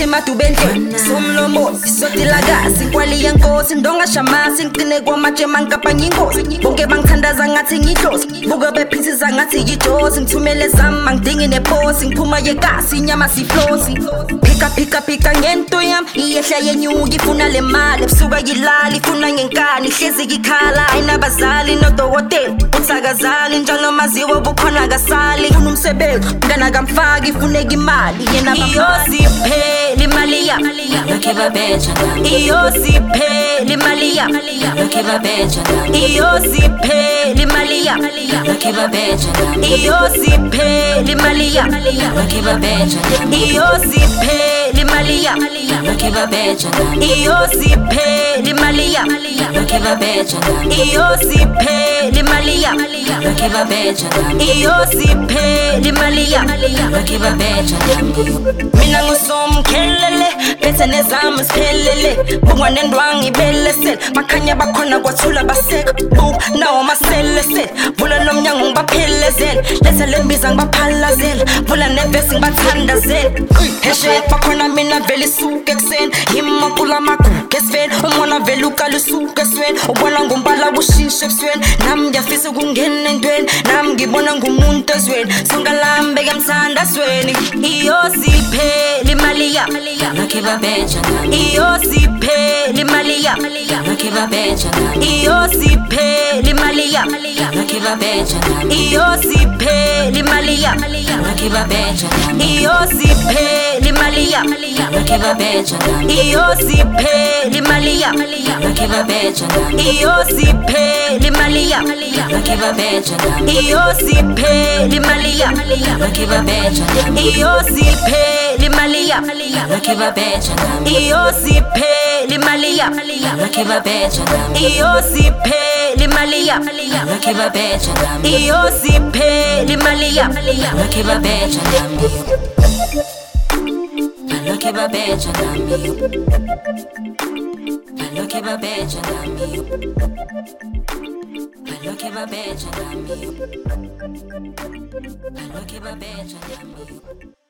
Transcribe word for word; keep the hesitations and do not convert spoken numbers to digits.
esemadubendle somlomo sotilagazi kwali yenkosi ndonga shamasi ngicine kwamatshe mankapanye inkosi bonke bangithandaza ngathi ngidlozi buka bephithisa ngathi yijozi ngithumele zami mangidingi nephosi ngiphuma yegasi inyama siflosi phika phika phika ngento yami iyehla yenyuka ifuna le mali ebusuka yilala ifuna ngenkani ihlezi ikhala ayinabazali nodokotela uthakazali njalo maziwe bukhona kasali ufuna umsebenzi mntana kamfaki ifuneka imali yena iyosiphela imali yami Lokhe babeja ngami iyosiphela imali yami Lokhe babeja ngami iyosiphela imali yami Lokhe babeja ngami iyosiphela imali yami Lokhe babeja ngami iyosiphela imali yami Lokhe babeja ngami iyosiphela imali yami Lokhe babeja ngami iyosiphela imali yami Lokhe babeja ngami iyosiphela imali yami Lokhe babeja ngami mina ngusomkhelele bethe nezami siphelele bungwa nendwangi belesele makhanya bakhona kwathula baseka bu nawo maselesele vula nomnyango ngibaphelezele letha lembiza ngibaphalazela vula nevesi ngibathandazela heshe bakhona mina vele isuke ekuseni imaqula amagugu esifeni umona vele ukala usuke esifeni ubona ngumbala bushishe ebusweni nami ngiyafisa ukungena entweni nami ngibona ngumuntu ezweni songalambeke emsandazweni iyosiphela imali yami Lokhe babeja ngami iyosiphela imali yami Lokhe babeja ngami iyosiphela imali yami Lokhe babeja ngami iyosiphela imali yami Lokhe babeja ngami iyosiphela imali yami Lokhe babeja ngami iyosiphela imali yami Lokhe babeja ngami iyosiphela imali yami Lokhe babeja ngami iyosiphela imali yami Lokhe babeja ngami iyosiphela imali yami Lokhe babeja ngami iyosiphela imali yami Lokhe babeja ngami iyosiphela imali yami Lokhe babeja ngami iyosiphela imali yami Lokhe babeja ngami Lokhe babeja ngami Lokhe babeja ngami Lokhe babeja ngami Lokhe babeja ngami